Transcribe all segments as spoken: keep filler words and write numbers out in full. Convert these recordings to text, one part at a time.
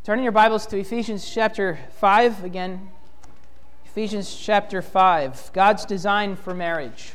Turning your Bibles to Ephesians chapter five again. Ephesians chapter five, God's design for marriage.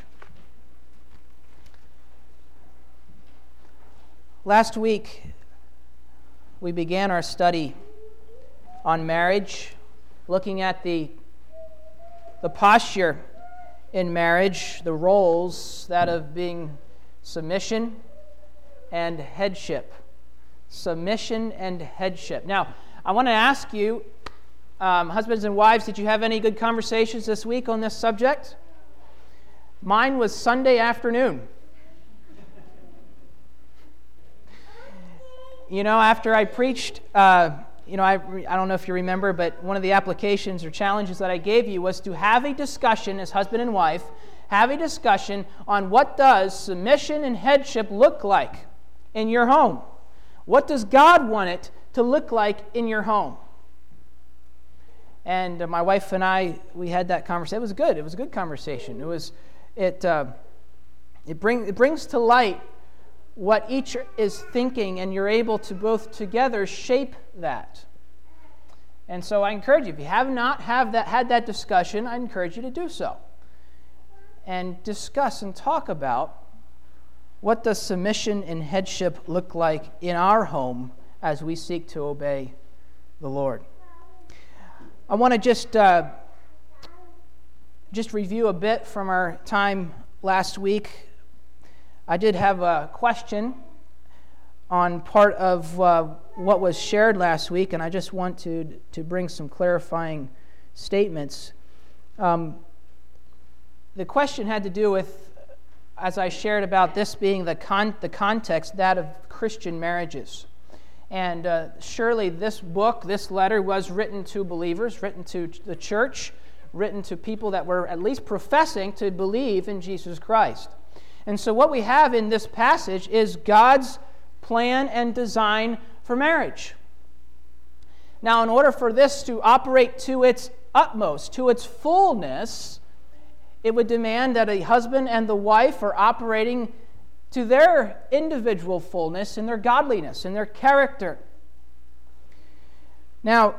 Last week, we began our study on marriage, looking at the, the posture in marriage, the roles, that of being submission and headship. Submission and headship. Now, I want to ask you, um, husbands and wives, did you have any good conversations this week on this subject? Mine was Sunday afternoon. You know, after I preached, uh, you know, I, I don't know if you remember, but one of the applications or challenges that I gave you was to have a discussion as husband and wife, have a discussion on what does submission and headship look like in your home. What does God want it to look like in your home? And uh, my wife and I, we had that conversation. It was good. It was a good conversation. It was, it, uh, it, bring, it brings to light what each is thinking, and you're able to both together shape that. And so I encourage you, if you have not have that had that discussion, I encourage you to do so. And discuss and talk about what does submission and headship look like in our home as we seek to obey the Lord. I want to just uh, just review a bit from our time last week. I did have a question on part of uh, what was shared last week, and I just want to, to bring some clarifying statements. Um, the question had to do with, as I shared about this being the con- the context, that of Christian marriages. And uh, surely this book, this letter, was written to believers, written to the church, written to people that were at least professing to believe in Jesus Christ. And so what we have in this passage is God's plan and design for marriage. Now, in order for this to operate to its utmost, to its fullness, it would demand that a husband and the wife are operating to their individual fullness in their godliness, in their character. Now,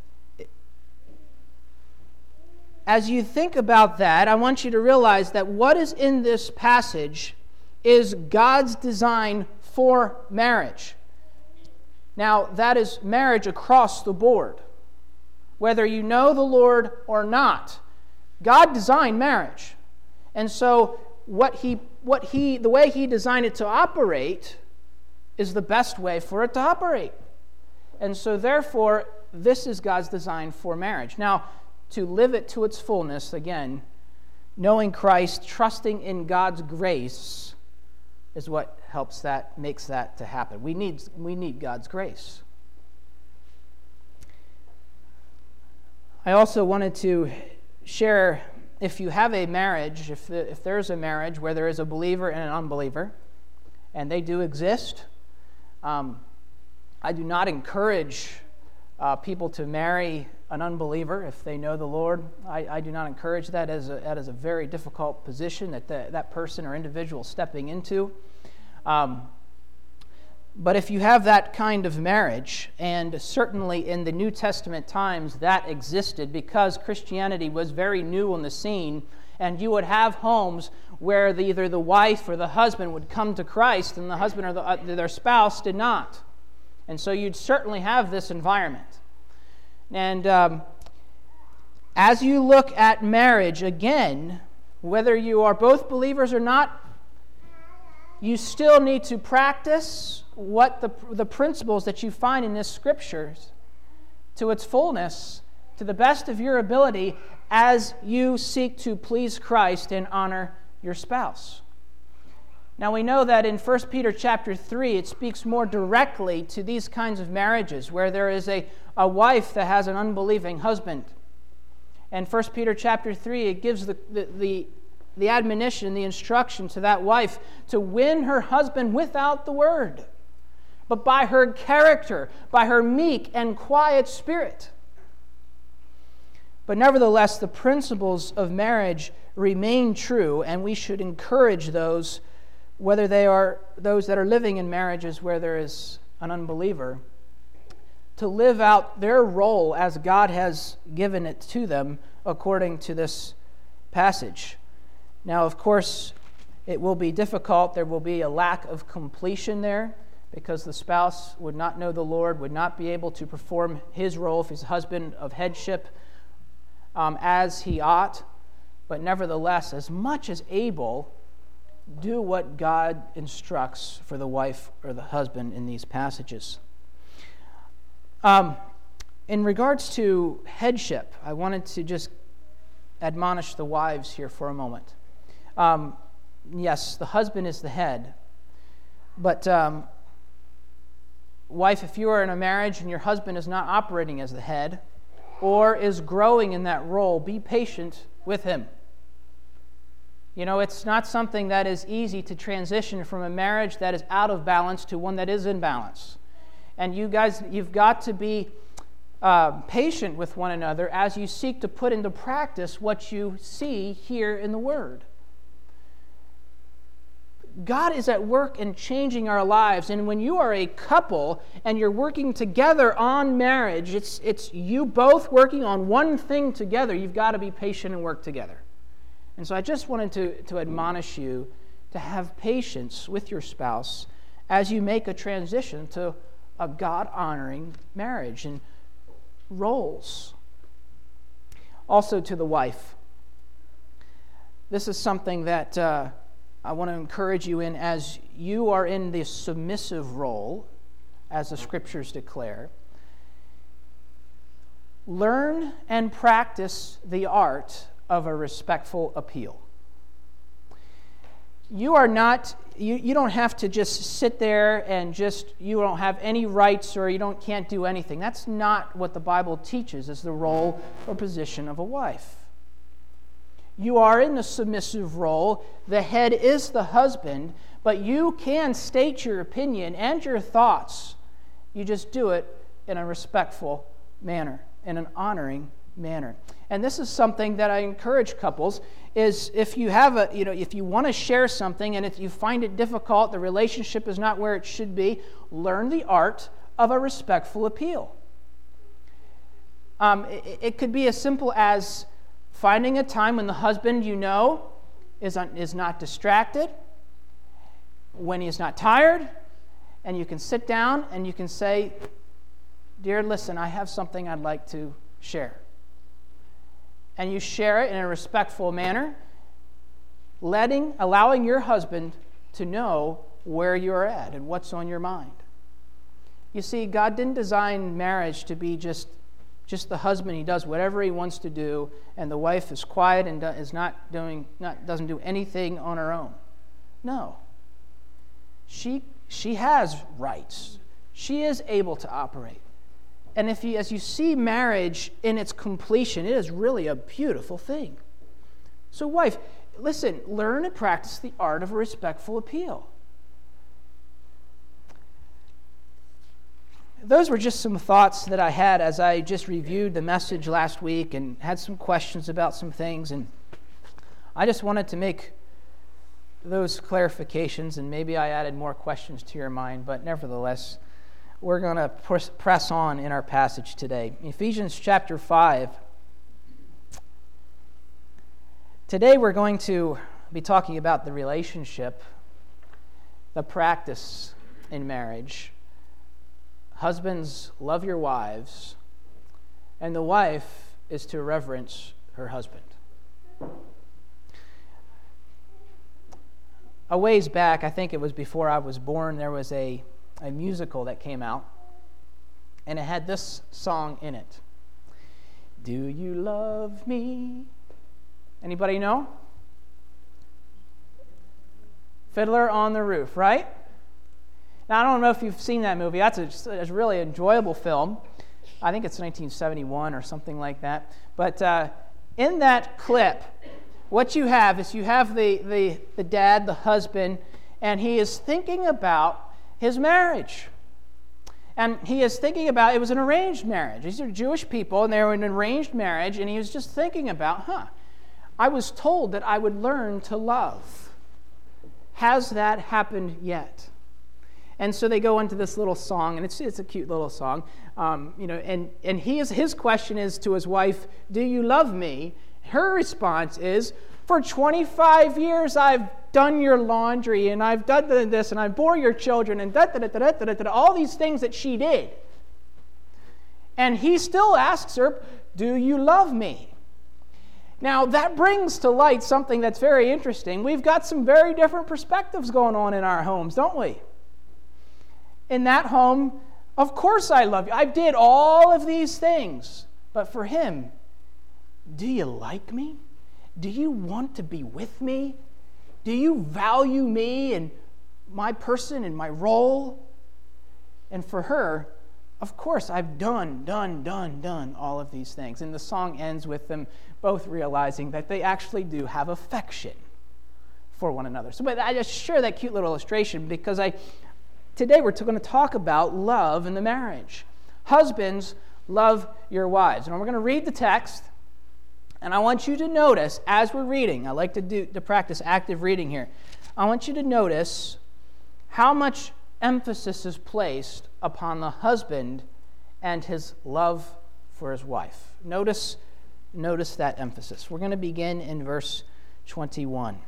as you think about that, I want you to realize that what is in this passage is God's design for marriage. Now, that is marriage across the board. Whether you know the Lord or not, God designed marriage. And so what he what he the way he designed it to operate is the best way for it to operate. And so therefore, this is God's design for marriage. Now, to live it to its fullness, again, knowing Christ, trusting in God's grace is what helps that, makes that to happen. We need we need God's grace. I also wanted to share, if you have a marriage, if the, if there's a marriage where there is a believer and an unbeliever, and they do exist, um, I do not encourage uh, people to marry an unbeliever if they know the Lord. I, I do not encourage that as a, that is a very difficult position that the, that person or individual is stepping into. Um, But if you have that kind of marriage, and certainly in the New Testament times that existed because Christianity was very new on the scene, and you would have homes where the, either the wife or the husband would come to Christ and the husband or the, uh, their spouse did not. And so you'd certainly have this environment. And um, as you look at marriage, again, whether you are both believers or not, you still need to practice what the, the principles that you find in this scriptures to its fullness, to the best of your ability, as you seek to please Christ and honor your spouse. Now we know that in First Peter chapter three, it speaks more directly to these kinds of marriages where there is a, a wife that has an unbelieving husband. And First Peter chapter three, it gives the, the, the the admonition, the instruction to that wife to win her husband without the word, but by her character, by her meek and quiet spirit. But nevertheless, the principles of marriage remain true, and we should encourage those, whether they are those that are living in marriages where there is an unbeliever, to live out their role as God has given it to them according to this passage. Now, of course, it will be difficult. There will be a lack of completion there because the spouse would not know the Lord, would not be able to perform his role if he's husband of headship um, as he ought. But nevertheless, as much as able, do what God instructs for the wife or the husband in these passages. Um, in regards to headship, I wanted to just admonish the wives here for a moment. Um, yes, the husband is the head, but um, wife, if you are in a marriage and your husband is not operating as the head or is growing in that role, be patient with him. You know, it's not something that is easy to transition from a marriage that is out of balance to one that is in balance. And you guys, you've got to be uh, patient with one another as you seek to put into practice what you see here in the Word. God is at work in changing our lives, and when you are a couple and you're working together on marriage, it's, it's you both working on one thing together. You've got to be patient and work together. And so I just wanted to, to admonish you to have patience with your spouse as you make a transition to a God-honoring marriage and roles. Also to the wife. This is something that uh, I want to encourage you in as you are in the submissive role, as the Scriptures declare. Learn and practice the art of a respectful appeal. You are not, you, you don't have to just sit there and just, you don't have any rights or you don't can't do anything. That's not what the Bible teaches as the role or position of a wife. You are in the submissive role. The head is the husband, but you can state your opinion and your thoughts. You just do it in a respectful manner, in an honoring manner. And this is something that I encourage couples is if you have a, you know, if you want to share something and if you find it difficult, the relationship is not where it should be, learn the art of a respectful appeal. Um, it, it could be as simple as finding a time when the husband you know is, un, is not distracted, when he is not tired, and you can sit down and you can say, "Dear, listen, I have something I'd like to share." And you share it in a respectful manner, letting, allowing your husband to know where you're at and what's on your mind. You see, God didn't design marriage to be just, just the husband. He does whatever he wants to do, and the wife is quiet and is not doing, not doesn't do anything on her own. No. She she has rights. She is able to operate. And if you, as you see marriage in its completion, it is really a beautiful thing. So wife, listen, learn and practice the art of a respectful appeal. Those were just some thoughts that I had as I just reviewed the message last week and had some questions about some things. And I just wanted to make those clarifications, and maybe I added more questions to your mind, but nevertheless, we're going to press on in our passage today. Ephesians chapter five. Today we're going to be talking about the relationship, the practice in marriage. Husbands, love your wives, and the wife is to reverence her husband. A ways back, I think it was before I was born, there was a a musical that came out, and it had this song in it. Do you love me? Anybody know? Fiddler on the Roof, right? Now, I don't know if you've seen that movie. That's a, a really enjoyable film. I think it's nineteen seventy-one or something like that. But uh, in that clip, what you have is you have the, the, the dad, the husband, and he is thinking about his marriage. And he is thinking about, it was an arranged marriage. These are Jewish people, and they were in an arranged marriage, and he was just thinking about, huh, I was told that I would learn to love. Has that happened yet? And so they go into this little song, and it's it's a cute little song. Um, you know, and, and he is, his question is to his wife, do you love me? Her response is, for twenty-five years I've done your laundry, and I've done this, and I bore your children, and da da da da da da da, all these things that she did. And he still asks her, do you love me? Now, that brings to light something that's very interesting. We've got some very different perspectives going on in our homes, don't we? In that home, of course I love you. I did all of these things. But for him, do you like me? Do you want to be with me? Do you value me and my person and my role? And for her, of course, I've done, done, done, done all of these things. And the song ends with them both realizing that they actually do have affection for one another. So, but I just share that cute little illustration because I, today we're going to talk about love in the marriage. Husbands, love your wives. And we're going to read the text, and I want you to notice as we're reading, I like to do to practice active reading here. I want you to notice how much emphasis is placed upon the husband and his love for his wife. Notice, notice that emphasis. We're going to begin in verse twenty-one.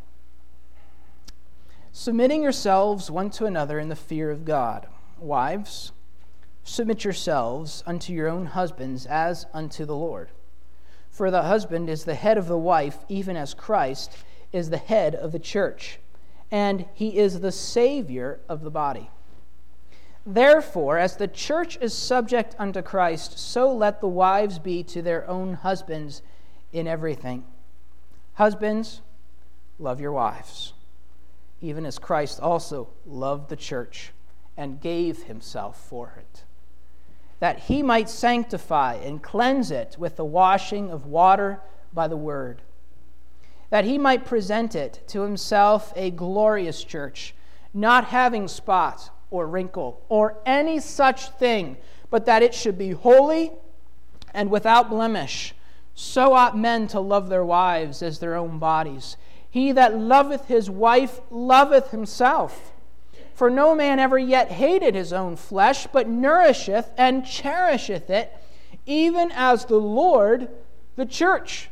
Submitting yourselves one to another in the fear of God. Wives, submit yourselves unto your own husbands as unto the Lord. For the husband is the head of the wife, even as Christ is the head of the church, and he is the Savior of the body. Therefore, as the church is subject unto Christ, so let the wives be to their own husbands in everything. Husbands, love your wives, even as Christ also loved the church and gave himself for it, that he might sanctify and cleanse it with the washing of water by the word, that he might present it to himself a glorious church, not having spot or wrinkle, or any such thing, but that it should be holy and without blemish. So ought men to love their wives as their own bodies. He that loveth his wife loveth himself. For no man ever yet hated his own flesh, but nourisheth and cherisheth it, even as the Lord the church.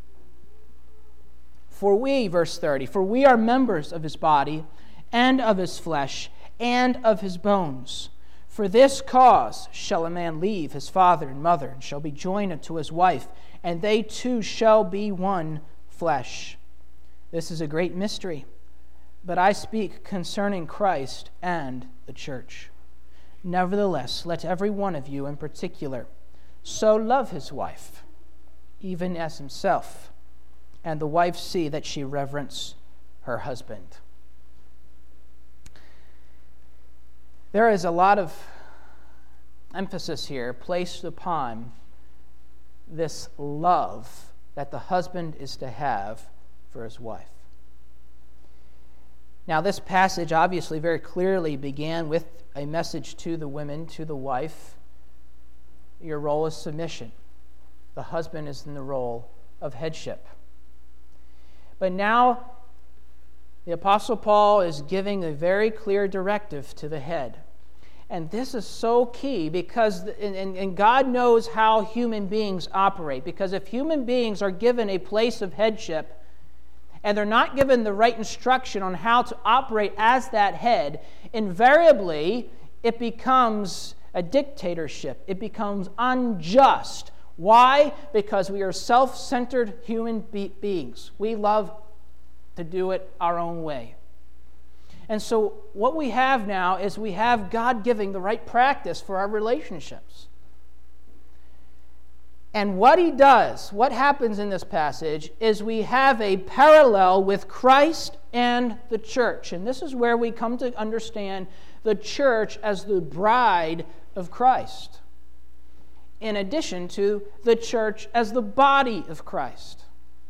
For we, verse thirty, for we are members of his body and of his flesh, and of his bones. For this cause shall a man leave his father and mother, and shall be joined unto his wife, and they two shall be one flesh. This is a great mystery, but I speak concerning Christ and the church. Nevertheless, let every one of you in particular so love his wife, even as himself, and the wife see that she reverence her husband. There is a lot of emphasis here placed upon this love that the husband is to have for his wife. Now, this passage obviously very clearly began with a message to the women, to the wife. Your role is submission. The husband is in the role of headship. But now, the Apostle Paul is giving a very clear directive to the head. And this is so key because and, and God knows how human beings operate. Because if human beings are given a place of headship and they're not given the right instruction on how to operate as that head, invariably it becomes a dictatorship. It becomes unjust. Why? Because we are self-centered human be- beings. We love to do it our own way. And so what we have now is we have God giving the right practice for our relationships. And what he does, what happens in this passage, is we have a parallel with Christ and the church. And this is where we come to understand the church as the bride of Christ, in addition to the church as the body of Christ.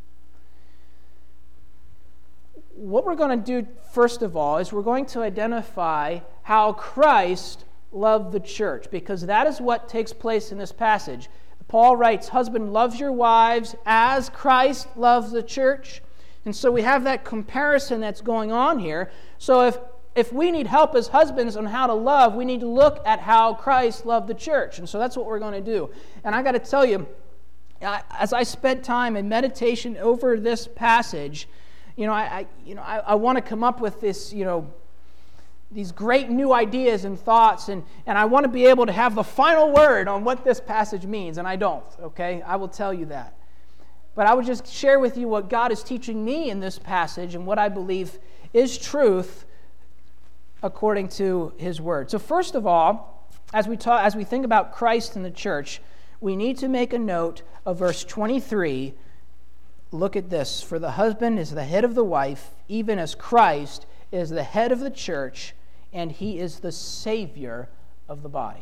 What we're going to do, first of all, is we're going to identify how Christ loved the church, because that is what takes place in this passage. Paul writes, husband, loves your wives as Christ loves the church. And so we have that comparison that's going on here. So if if we need help as husbands on how to love, we need to look at how Christ loved the church. And so that's what we're going to do. And I got to tell you, as I spent time in meditation over this passage, you know, I, I you know, I, I want to come up with this, you know, these great new ideas and thoughts, and, and I want to be able to have the final word on what this passage means, and I don't, okay? I will tell you that. But I would just share with you what God is teaching me in this passage and what I believe is truth according to His Word. So first of all, as we talk, as we think about Christ and the church, we need to make a note of verse twenty-three. Look at this. For the husband is the head of the wife, even as Christ is the head of the church, and He is the Savior of the body.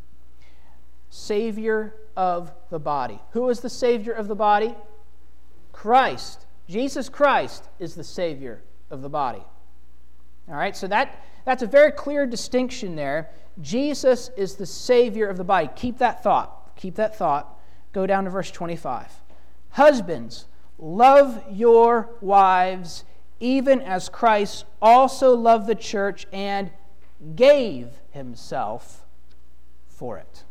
Savior of the body. Who is the Savior of the body? Christ. Jesus Christ is the Savior of the body. All right, so that, that's a very clear distinction there. Jesus is the Savior of the body. Keep that thought. Keep that thought. Go down to verse twenty-five. Husbands, love your wives, even as Christ also loved the church and gave Himself for it.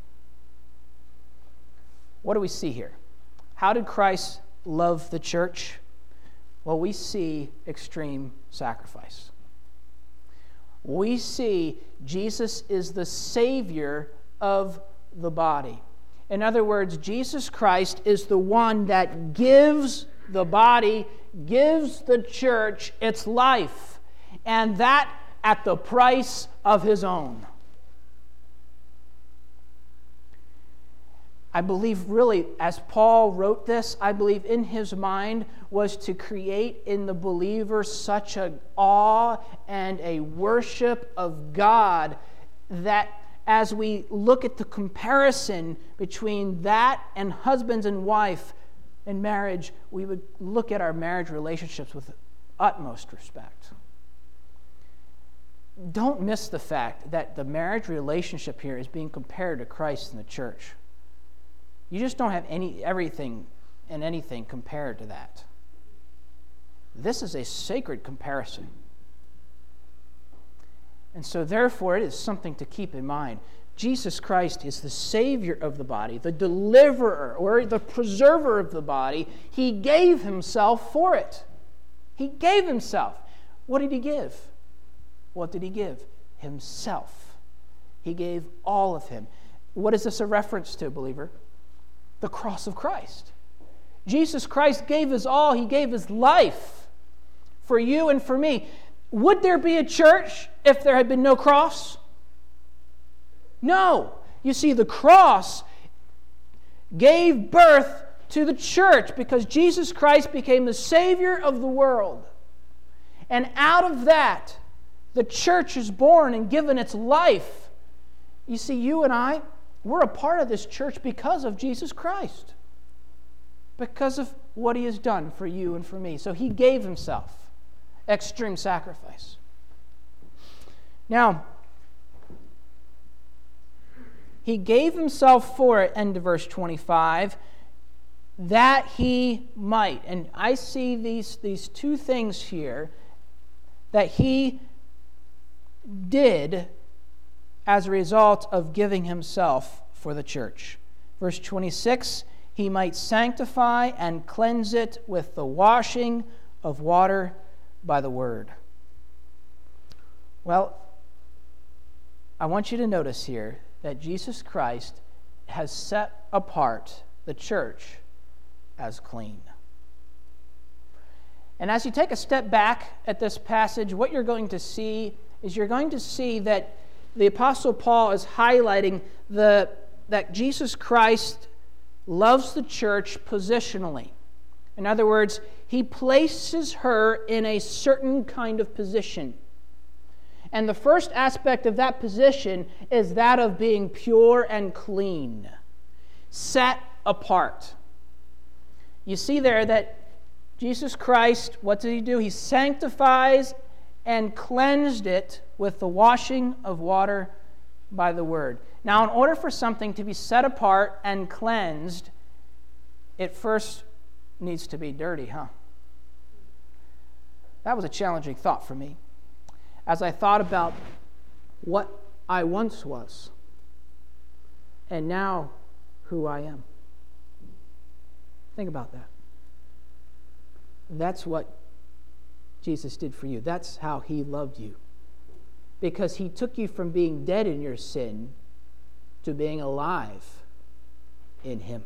What do we see here? How did Christ love the church? Well, we see extreme sacrifice. We see Jesus is the Savior of the body. In other words, Jesus Christ is the one that gives the body, gives the church its life, and that at the price of His own. I believe really, as Paul wrote this, I believe in his mind was to create in the believer such an awe and a worship of God that as we look at the comparison between that and husbands and wife in marriage, we would look at our marriage relationships with utmost respect. Don't miss the fact that the marriage relationship here is being compared to Christ and the church. You just don't have any everything and anything compared to that. This is a sacred comparison. And so therefore it is something to keep in mind. Jesus Christ is the Savior of the body, the deliverer or the preserver of the body. He gave Himself for it. He gave Himself. What did He give? What did He give? Himself. He gave all of Him. What is this a reference to, believer? The cross of Christ. Jesus Christ gave His all. He gave His life for you and for me. Would there be a church if there had been no cross? No. You see, the cross gave birth to the church because Jesus Christ became the Savior of the world. And out of that, the church is born and given its life. You see, you and I, we're a part of this church because of Jesus Christ. Because of what He has done for you and for me. So He gave Himself. Extreme sacrifice. Now, He gave Himself for it, end of verse twenty-five, that He might. And I see these, these two things here that He did as a result of giving Himself for the church. Verse twenty-six, He might sanctify and cleanse it with the washing of water by the word. Well, I want you to notice here that Jesus Christ has set apart the church as clean. And as you take a step back at this passage, what you're going to see is you're going to see that the Apostle Paul is highlighting the, that Jesus Christ loves the church positionally. In other words, He places her in a certain kind of position. And the first aspect of that position is that of being pure and clean, set apart. You see there that Jesus Christ, what did He do? He sanctifies and cleansed it with the washing of water by the word. Now, in order for something to be set apart and cleansed, it first needs to be dirty, huh? That was a challenging thought for me. as I thought about what I once was and now who I am. Think about that. That's what Jesus did for you. That's how he loved you. Because he took you from being dead in your sin to being alive in him.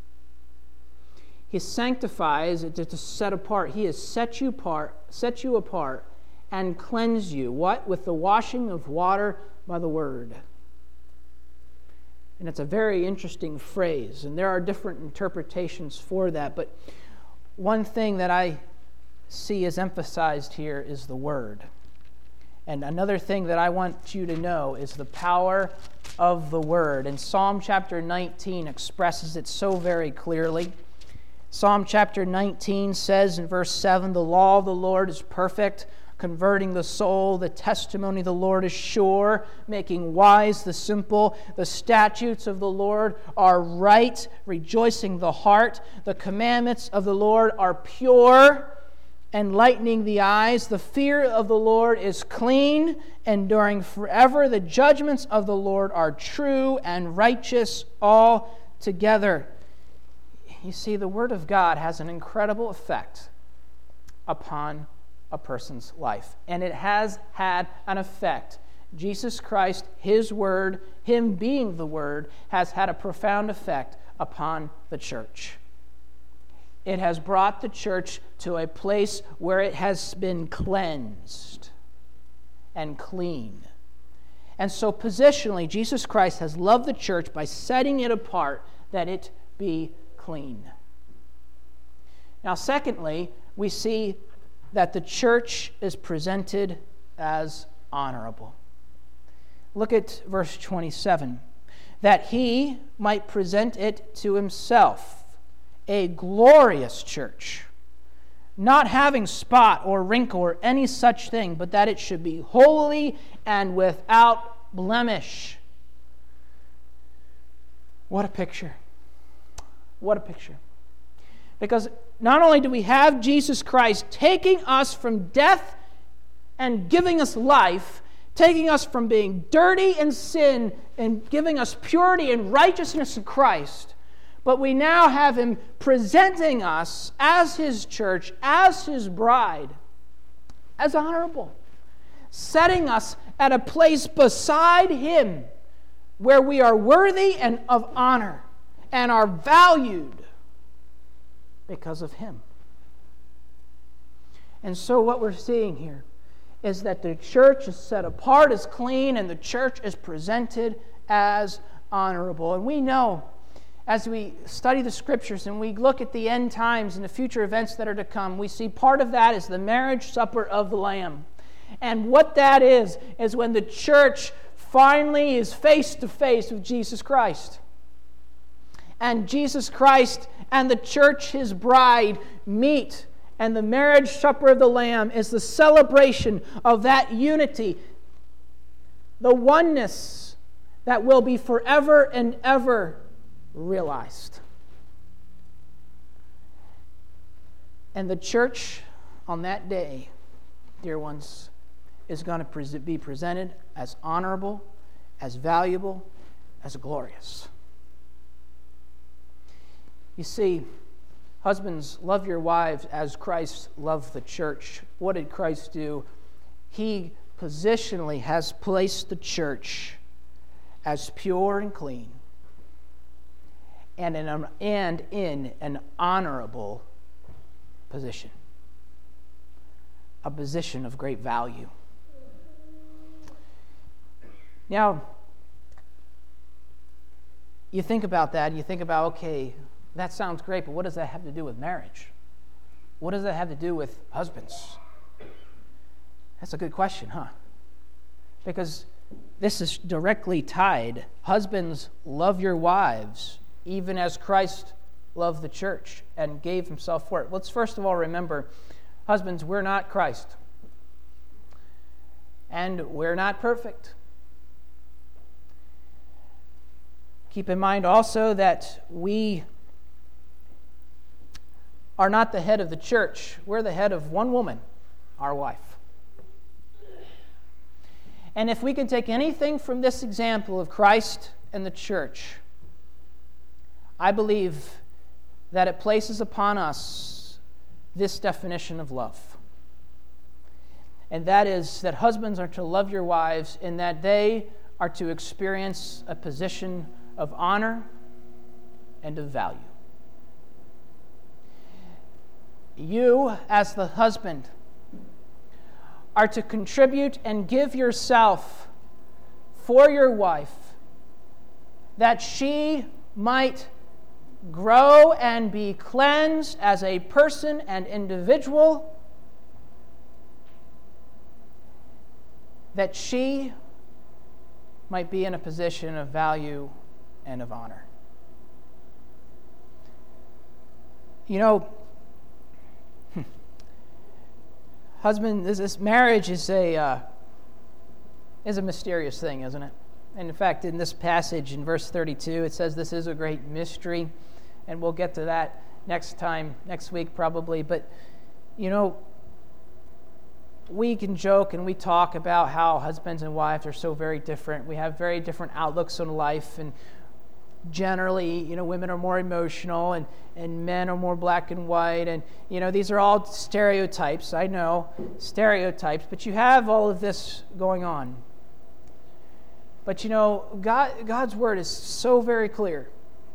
He sanctifies it to set apart. He has set you apart, set you apart and cleansed you. What? With the washing of water by the word. And it's a very interesting phrase, and there are different interpretations for that, but one thing that I see is emphasized here is the word. And another thing that I want you to know is the power of the word. And Psalm chapter nineteen expresses it so very clearly. Psalm chapter nineteen says in verse seven, "The law of the Lord is perfect, converting the soul. The testimony of the Lord is sure, making wise the simple. The statutes of the Lord are right, rejoicing the heart. The commandments of the Lord are pure, enlightening the eyes. The fear of the Lord is clean, enduring forever. The judgments of the Lord are true and righteous altogether." You see, the Word of God has an incredible effect upon a person's life. And it has had an effect. Jesus Christ, his Word, him being the Word, has had a profound effect upon the church. It has brought the church to a place where it has been cleansed and clean. And so positionally, Jesus Christ has loved the church by setting it apart that it be clean. Now, secondly, we see that the church is presented as honorable. Look at verse twenty-seven. "That he might present it to himself, a glorious church, not having spot or wrinkle or any such thing, but that it should be holy and without blemish." What a picture. What a picture. Because not only do we have Jesus Christ taking us from death and giving us life, taking us from being dirty in sin and giving us purity and righteousness in Christ, but we now have him presenting us as his church, as his bride, as honorable, setting us at a place beside him where we are worthy and of honor and are valued because of him. And so what we're seeing here is that the church is set apart as clean and the church is presented as honorable. And we know, as we study the Scriptures and we look at the end times and the future events that are to come, we see part of that is the marriage supper of the Lamb. And what that is, is when the church finally is face to face with Jesus Christ. And Jesus Christ and the church, his bride, meet. And the marriage supper of the Lamb is the celebration of that unity, the oneness that will be forever and ever realized. And the church on that day, dear ones, is going to be presented as honorable, as valuable, as glorious. You see, husbands, love your wives as Christ loved the church. What did Christ do? He positionally has placed the church as pure and clean and in an, and in an honorable position, a position of great value. Now, you think about that, and you think about, okay, that sounds great, but what does that have to do with marriage? What does that have to do with husbands? That's a good question, huh? Because this is directly tied. Husbands, love your wives, even as Christ loved the church and gave himself for it. Let's first of all remember, husbands, we're not Christ. And we're not perfect. Keep in mind also that we are not the head of the church. We're the head of one woman, our wife. And if we can take anything from this example of Christ and the church, I believe that it places upon us this definition of love. And that is that husbands are to love your wives in that they are to experience a position of honor and of value. You, as the husband, are to contribute and give yourself for your wife that she might grow and be cleansed as a person and individual, that she might be in a position of value and of honor. You know, husband, this, this marriage is a uh, is a mysterious thing, isn't it? And in fact, in this passage in verse thirty-two, it says this is a great mystery, and we'll get to that next time, next week probably. But, you know, we can joke and we talk about how husbands and wives are so very different. We have very different outlooks on life, and generally, you know, women are more emotional and, and men are more black and white. And, you know, these are all stereotypes. I know, stereotypes. But you have all of this going on. But, you know, God, God's word is so very clear.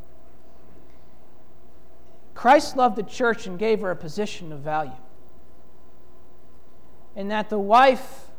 Christ loved the church and gave her a position of value. And that the wife,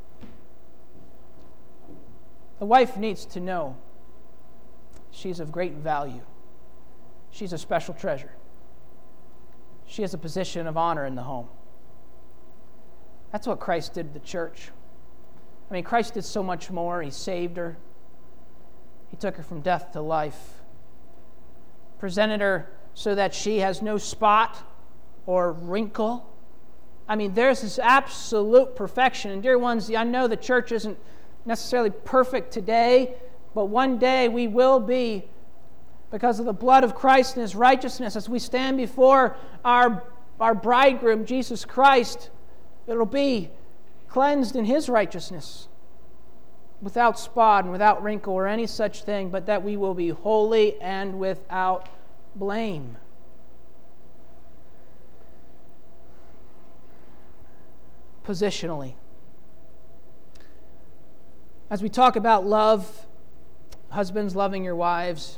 the wife needs to know she's of great value. She's a special treasure. She has a position of honor in the home. That's what Christ did to the church. I mean, Christ did so much more. He saved her. He took her from death to life. Presented her so that she has no spot or wrinkle. I mean, there's this absolute perfection. And dear ones, I know the church isn't necessarily perfect today, but one day we will be, because of the blood of Christ and His righteousness, as we stand before our, our bridegroom, Jesus Christ, it'll be cleansed in His righteousness, without spot and without wrinkle or any such thing, but that we will be holy and without blame. Positionally. As we talk about love, husbands loving your wives,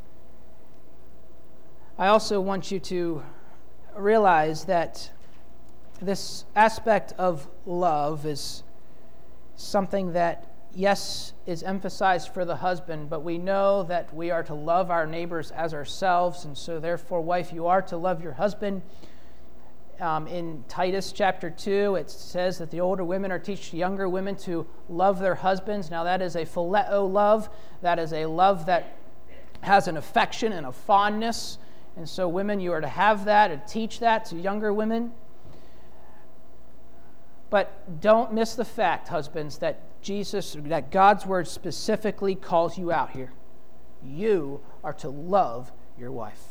I also want you to realize that this aspect of love is something that, yes, is emphasized for the husband, but we know that we are to love our neighbors as ourselves, and so therefore, wife, you are to love your husband. Um, in Titus chapter two, it says that the older women are to teach younger women to love their husbands. Now that is a phileo love. That is a love that has an affection and a fondness. And so women, you are to have that and teach that to younger women. But don't miss the fact, husbands, that Jesus, that God's word specifically calls you out here. You are to love your wife.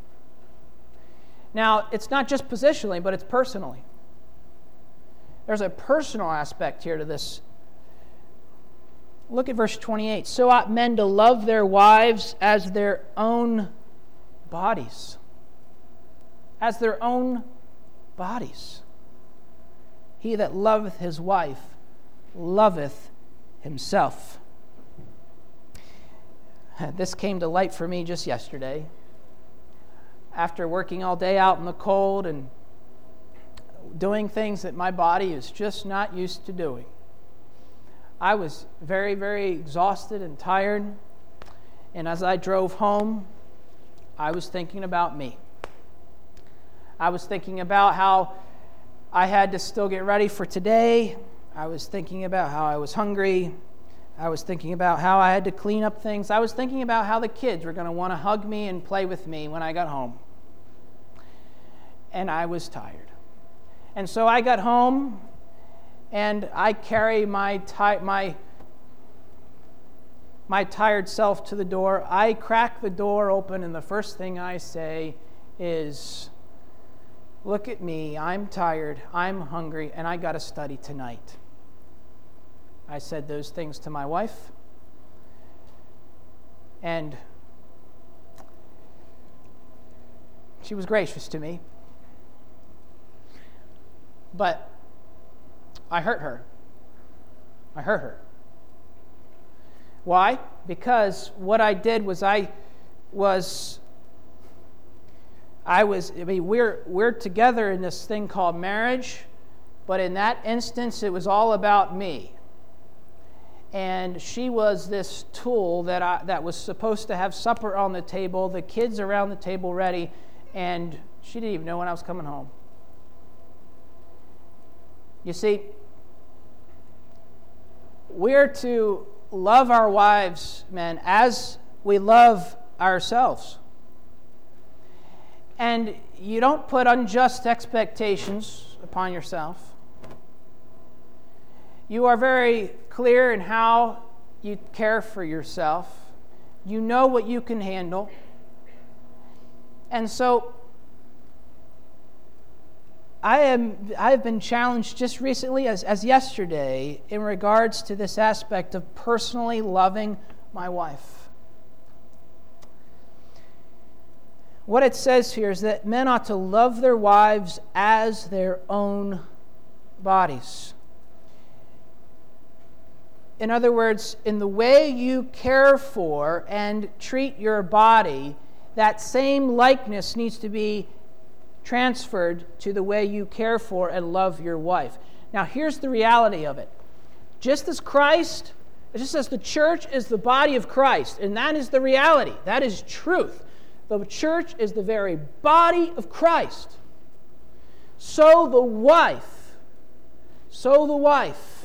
Now, it's not just positionally, but it's personally. There's a personal aspect here to this. Look at verse twenty-eight. So ought men to love their wives as their own bodies. As their own bodies. He that loveth his wife loveth himself. This came to light for me just yesterday. After working all day out in the cold and doing things that my body is just not used to doing, I was very, very exhausted and tired. And as I drove home, I was thinking about me. I was thinking about how I had to still get ready for today. I was thinking about how I was hungry. I was thinking about how I had to clean up things. I was thinking about how the kids were going to want to hug me and play with me when I got home. And I was tired. And so I got home, and I carry my ti- my my tired self to the door. I crack the door open, and the first thing I say is, look at me, I'm tired, I'm hungry, and I got to study tonight. I said those things to my wife. And she was gracious to me. But I hurt her. I hurt her. Why? Because what I did was I was, I was, I mean, we're, we're together in this thing called marriage, but in that instance, it was all about me. And she was this tool that I, that was supposed to have supper on the table, the kids around the table ready, and she didn't even know when I was coming home. You see, we're to love our wives, men, as we love ourselves. And you don't put unjust expectations upon yourself. You are very clear in how you care for yourself. You know what you can handle. And so I am I have been challenged just recently as, as yesterday in regards to this aspect of personally loving my wife. What it says here is that men ought to love their wives as their own bodies. In other words, in the way you care for and treat your body, that same likeness needs to be transferred to the way you care for and love your wife. Now, here's the reality of it. Just as Christ, just as the church is the body of Christ, and that is the reality, that is truth. The church is the very body of Christ. So the wife, so the wife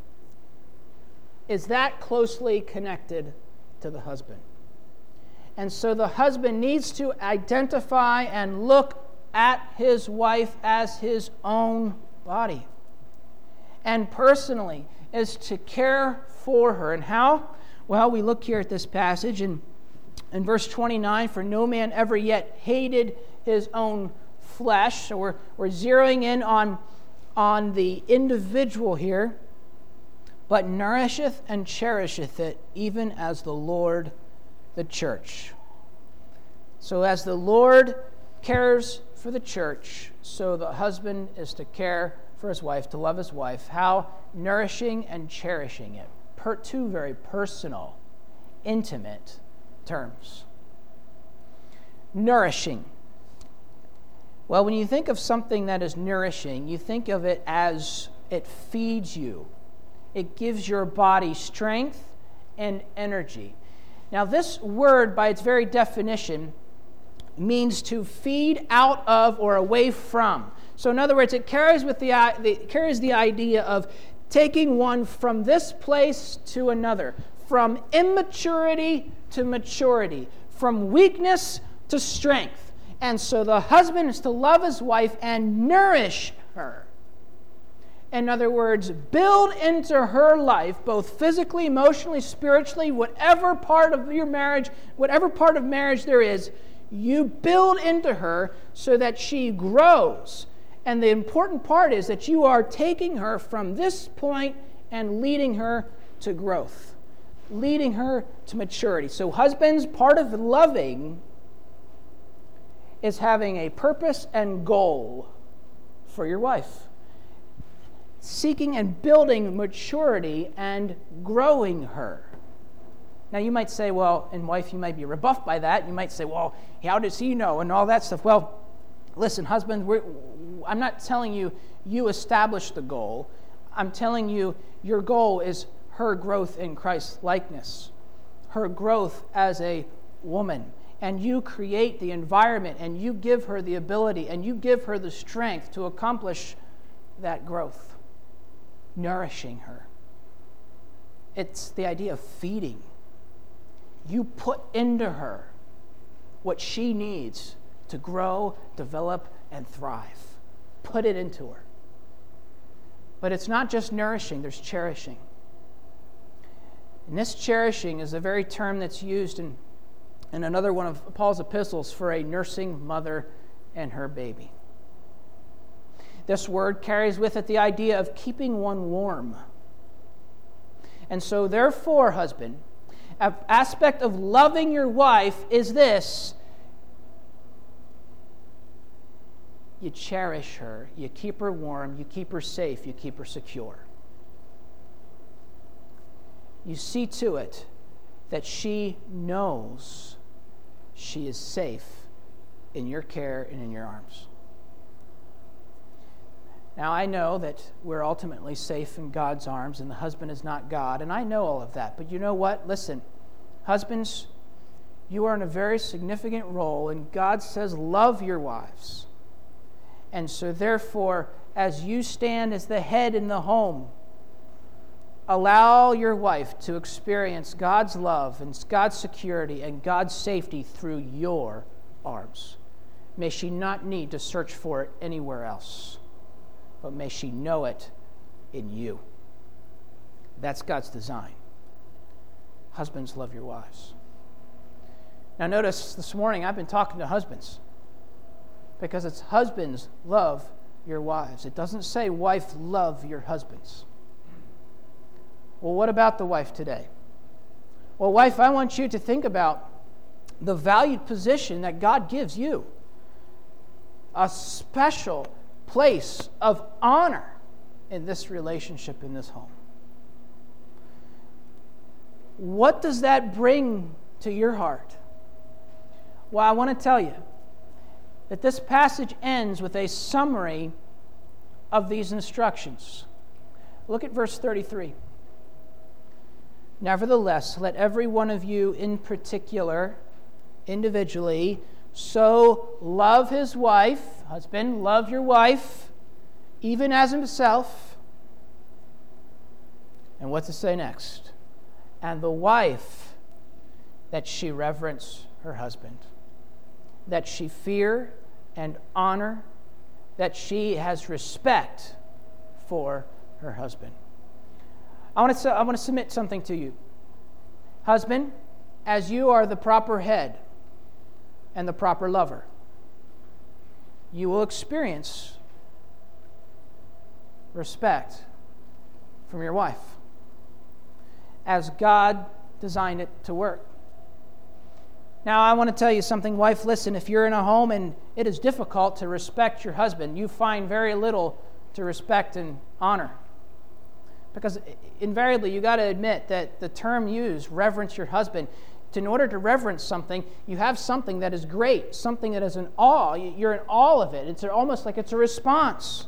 is that closely connected to the husband. And so the husband needs to identify and look at his wife as his own body. And personally is to care for her. And how? Well, we look here at this passage in, in verse twenty-nine, for no man ever yet hated his own flesh. So we're, we're zeroing in on, on the individual here, but nourisheth and cherisheth it, even as the Lord the church. So as the Lord cares for the church, so the husband is to care for his wife, to love his wife. How? Nourishing and cherishing it. Per, two very personal, intimate terms. Nourishing. Well, when you think of something that is nourishing, you think of it as it feeds you. It gives your body strength and energy. Now, this word, by its very definition, means to feed out of or away from. So, in other words, it carries with the it carries the idea of taking one from this place to another, from immaturity to maturity, from weakness to strength. And so the husband is to love his wife and nourish her. In other words, build into her life, both physically, emotionally, spiritually, whatever part of your marriage, whatever part of marriage there is, you build into her so that she grows. And the important part is that you are taking her from this point and leading her to growth, leading her to maturity. So husbands, part of loving is having a purpose and goal for your wife. Seeking and building maturity and growing her. Now you might say, well, and wife, you might be rebuffed by that. You might say, well, how does he know? And all that stuff. Well, listen, husband, we're, I'm not telling you you establish the goal. I'm telling you your goal is her growth in Christ's likeness, her growth as a woman. And you create the environment and you give her the ability and you give her the strength to accomplish that growth, nourishing her. It's the idea of feeding. You put into her what she needs to grow, develop, and thrive. Put it into her. But it's not just nourishing, there's cherishing. And this cherishing is a very term that's used in, in another one of Paul's epistles for a nursing mother and her baby. This word carries with it the idea of keeping one warm. And so therefore, husband, an aspect of loving your wife is this: you cherish her, you keep her warm, you keep her safe, you keep her secure. You see to it that she knows she is safe in your care and in your arms. Now, I know that we're ultimately safe in God's arms, and the husband is not God, and I know all of that. But you know what? Listen, husbands, you are in a very significant role, and God says, love your wives. And so therefore, as you stand as the head in the home, allow your wife to experience God's love and God's security and God's safety through your arms. May she not need to search for it anywhere else, but may she know it in you. That's God's design. Husbands, love your wives. Now notice this morning I've been talking to husbands, because it's husbands, love your wives. It doesn't say wife, love your husbands. Well, what about the wife today? Well, wife, I want you to think about the valued position that God gives you. A special place of honor in this relationship, in this home. What does that bring to your heart? Well, I want to tell you that this passage ends with a summary of these instructions. Look at verse thirty-three. Nevertheless, let every one of you in particular, individually, so love his wife. Husband, love your wife, even as himself. And what's it say next? And the wife, that she reverence her husband, that she fear and honor, that she has respect for her husband. I want to, I want to submit something to you. Husband, as you are the proper head and the proper lover, you will experience respect from your wife as God designed it to work. Now, I want to tell you something, wife. Listen, if you're in a home and it is difficult to respect your husband, you find very little to respect and honor. Because invariably, you got to admit that the term used, reverence your husband, in order to reverence something, you have something that is great, something that is in awe. You're in awe of it. It's almost like it's a response.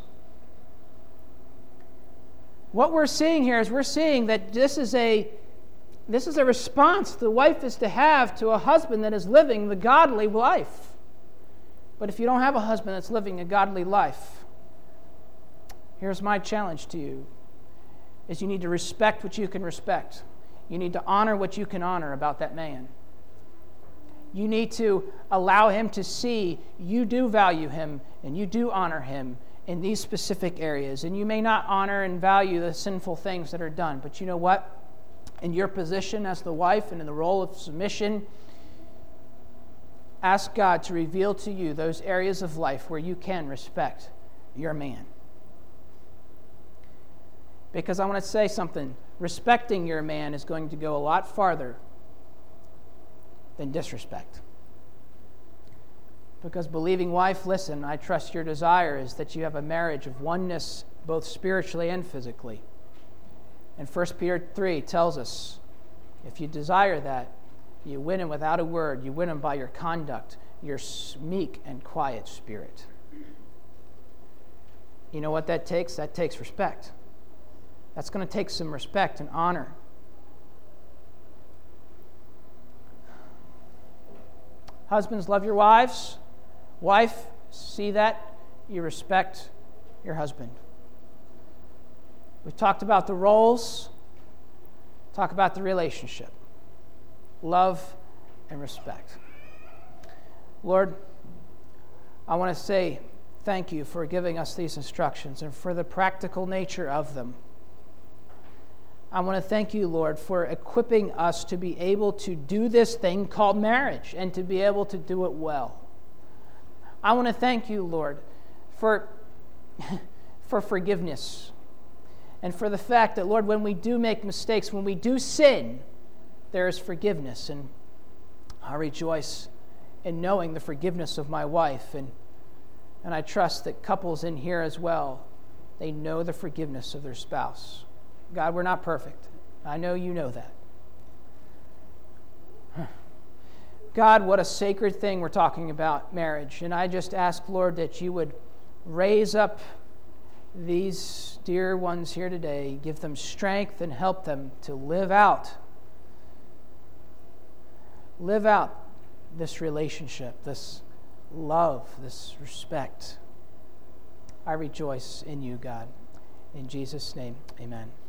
What we're seeing here is we're seeing that this is a this is a response the wife is to have to a husband that is living the godly life. But if you don't have a husband that's living a godly life, here's my challenge to you, is you need to respect what you can respect. You need to honor what you can honor about that man. You need to allow him to see you do value him and you do honor him in these specific areas. And you may not honor and value the sinful things that are done, but you know what? In your position as the wife and in the role of submission, ask God to reveal to you those areas of life where you can respect your man. Because I want to say something. Respecting your man is going to go a lot farther than disrespect. Because believing wife, listen, I trust your desire is that you have a marriage of oneness both spiritually and physically. And First Peter three tells us, if you desire that, you win him without a word. You win him by your conduct, your meek and quiet spirit. You know what that takes? That takes respect. That's going to take some respect and honor. Husbands, love your wives. Wife, see that you respect your husband. We've talked about the roles. Talk about the relationship. Love and respect. Lord, I want to say thank you for giving us these instructions and for the practical nature of them. I want to thank you, Lord, for equipping us to be able to do this thing called marriage and to be able to do it well. I want to thank you, Lord, for, for forgiveness and for the fact that, Lord, when we do make mistakes, when we do sin, there is forgiveness. And I rejoice in knowing the forgiveness of my wife, and, and I trust that couples in here as well, they know the forgiveness of their spouse. God, we're not perfect. I know you know that. God, what a sacred thing we're talking about, marriage. And I just ask, Lord, that you would raise up these dear ones here today, give them strength and help them to live out, live out this relationship, this love, this respect. I rejoice in you, God. In Jesus' name, amen.